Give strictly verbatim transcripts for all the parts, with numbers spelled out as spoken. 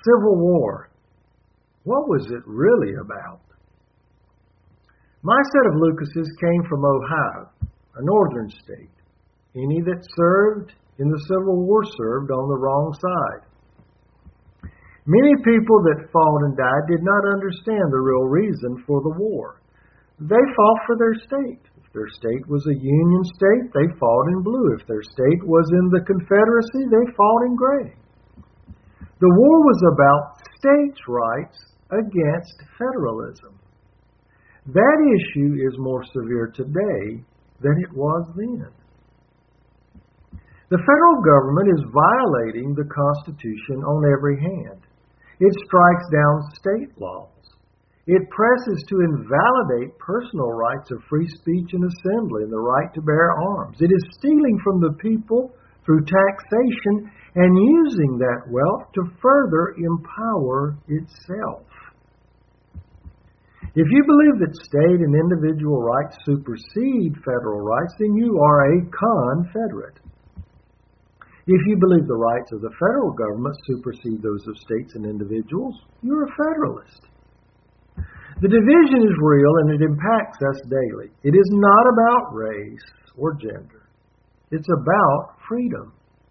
Civil War. What was it really about? My set of Lucases came from Ohio, a northern state. Any that served in the Civil War served on the wrong side. Many people that fought and died did not understand the real reason for the war. They fought for their state. If their state was a Union state, they fought in blue. If their state was in the Confederacy, they fought in gray. The war was about states' rights against federalism. That issue is more severe today than it was then. The federal government is violating the Constitution on every hand. It strikes down state laws. It presses to invalidate personal rights of free speech and assembly and the right to bear arms. It is stealing from the people through taxation and using that wealth to further empower itself. If you believe that state and individual rights supersede federal rights, then you are a confederate. If you believe the rights of the federal government supersede those of states and individuals, you're a federalist. The division is real and it impacts us daily. It is not about race or gender. It's about freedom.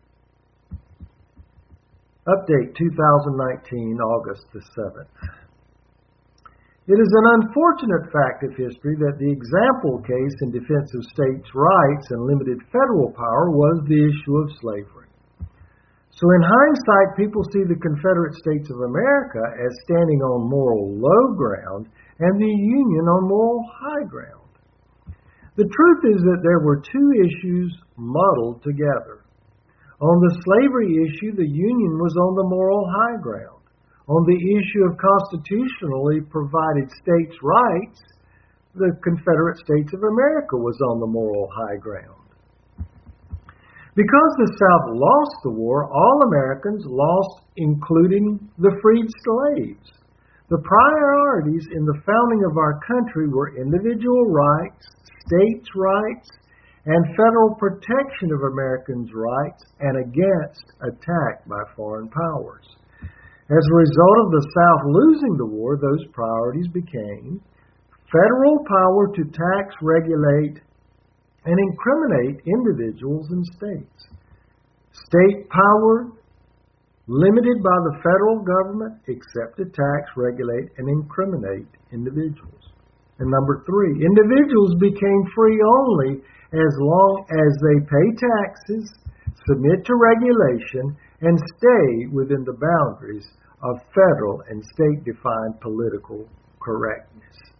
Update two thousand nineteen, August the seventh. It is an unfortunate fact of history that the example case in defense of states' rights and limited federal power was the issue of slavery. So in hindsight, people see the Confederate States of America as standing on moral low ground and the Union on moral high ground. The truth is that there were two issues muddled together. On the slavery issue, the Union was on the moral high ground. On the issue of constitutionally provided states' rights, the Confederate States of America was on the moral high ground. Because the South lost the war, all Americans lost, including the freed slaves. The priorities in the founding of our country were individual rights, states' rights, and federal protection of Americans' rights and against attack by foreign powers. As a result of the South losing the war, those priorities became federal power to tax, regulate, and incriminate individuals and states. State power limited by the federal government except to tax, regulate, and incriminate individuals. And number three, individuals became free only as long as they pay taxes, submit to regulation, and stay within the boundaries of federal and state-defined political correctness.